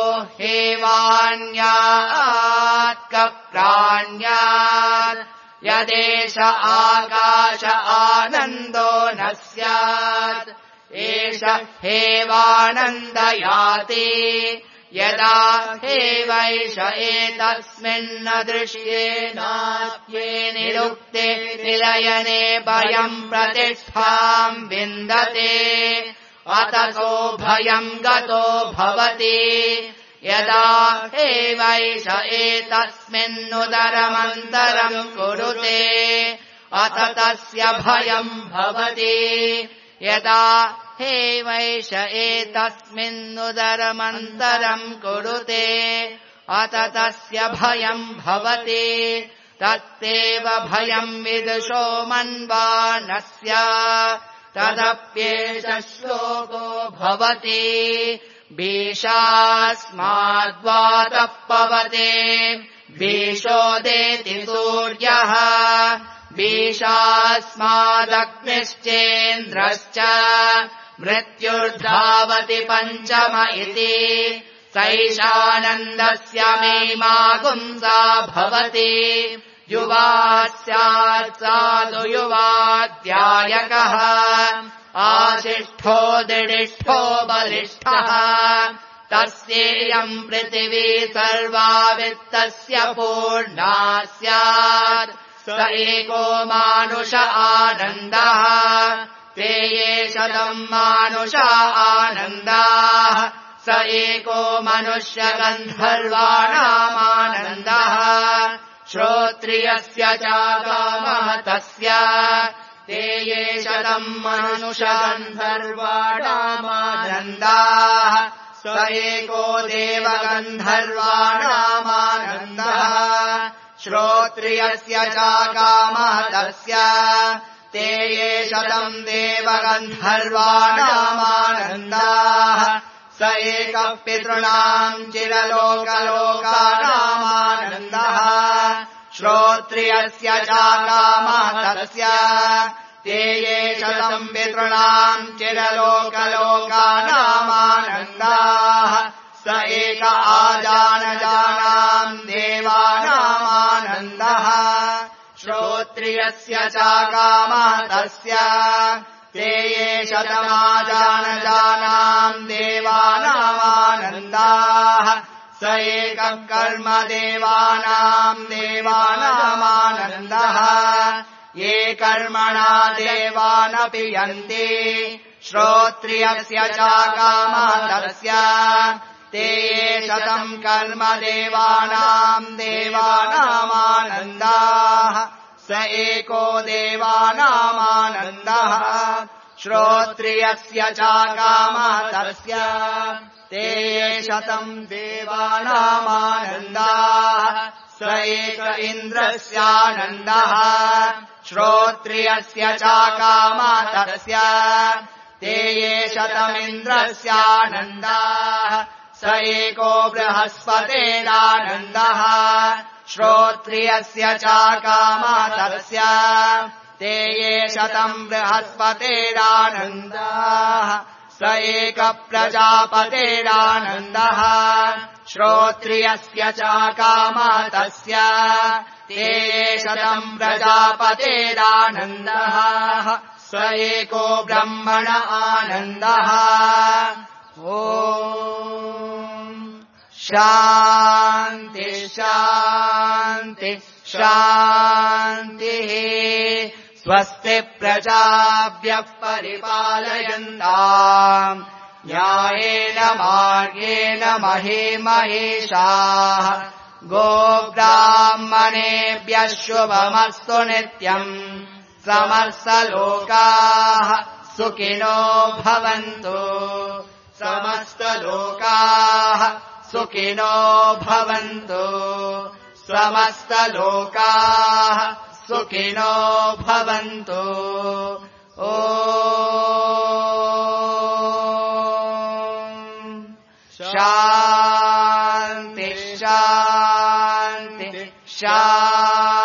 हेवान्यात् कप्राण्यात् यदेष आकाश आनन्दो न स्यात् एष हेवानन्दयाति यदा हेवैष एतस्मिन्न दृश्येनात्ये निरुक्ते निलयने भयम् प्रतिष्ठाम् विन्दते अततो भयम् गतो भवति यदा हेवैष एतस्मिन्नुदरमन्तरम् कुरुते अथ तस्य भयम् भवति यदा हेवैष एतस्मिन्नुदरमन्तरम् कुरुते अथ तस्य भयम् भवति तत्तेव भयम् विदुषो मन्वानस्य तदप्येष श्लोको भवति भीषास्माद्वातः पवते भीषोदेति सूर्यः भीषास्मादग्निश्चेन्द्रश्च मृत्युर्धावति पञ्चम इति सैषानन्दस्य मीमागुंसा भवति युवा स्यात् साधु युवाध्यायकः आशिष्ठो दृढिष्ठो बलिष्ठः तस्येयम् पृथिवी सर्वा वित्तस्य पूर्णा स्यात् स एको मानुष आनन्दः ते ये शतम् मानुष आनन्दाः स एको मनुष्यगन्धर्वाणामानन्दः श्रोत्रियस्य चाकामः तस्य ते ये शतम् मनुषगन्धर्वाणामानन्दाः स एको देवगन्धर्वाणामानन्दः श्रोत्रियस्य चाकामः तस्य ते ये शतम् देवगन्धर्वाणामानन्दाः स एकः पितॄणाम् चिरलोकलोकानामानन्दः श्रोत्रियस्य चाकामः तस्य ते ये शतम् पितॄणाम् चिरलोकलोकानामानन्दाः स एक आजानजानाम् देवानामानन्दः श्रोत्रियस्य चाकामः तस्य ते ये शतमाजानजानाम् देवानामानन्दाः स एकः कर्म देवानामानन्दः ये कर्मणा देवानपि यन्ति श्रोत्रियस्य चाकामः तस्य ते ये शतम् कर्म देवानाम् देवानामानन्दाः स एको देवानामानन्दः श्रोत्रियस्य चाकामः तस्य ते ये शतम् देवानामानन्दाः स एक इन्द्रस्यानन्दः श्रोत्रियस्य चाकामः तस्य ते ये शतमिन्द्रस्यानन्दाः स एको बृहस्पतेरानन्दः श्रोत्रियस्य चाकामः तस्य ते ये शतम् बृहस्पतेरानन्दाः स एक प्रजापतेरानन्दः श्रोत्रियस्य चाकामः तस्य ते ये शतम् प्रजापतेरानन्दः स एको ब्रह्मण आनन्दः ॐ शान्ति शान्ति शान्तिः स्वस्ति प्रजाभ्यः परिपालयन्ताम् न्यायेन मार्गेण महीमहेशाः गोब्राह्मणेभ्यः शुभमस्तु नित्यम् समस्तलोकाः सुखिनो भवन्तु समस्तलोकाः सुखिनो भवन्तु समस्तलोकाः सुखिनो भवन्तु ॐ शान्ति शान्ति शान्ति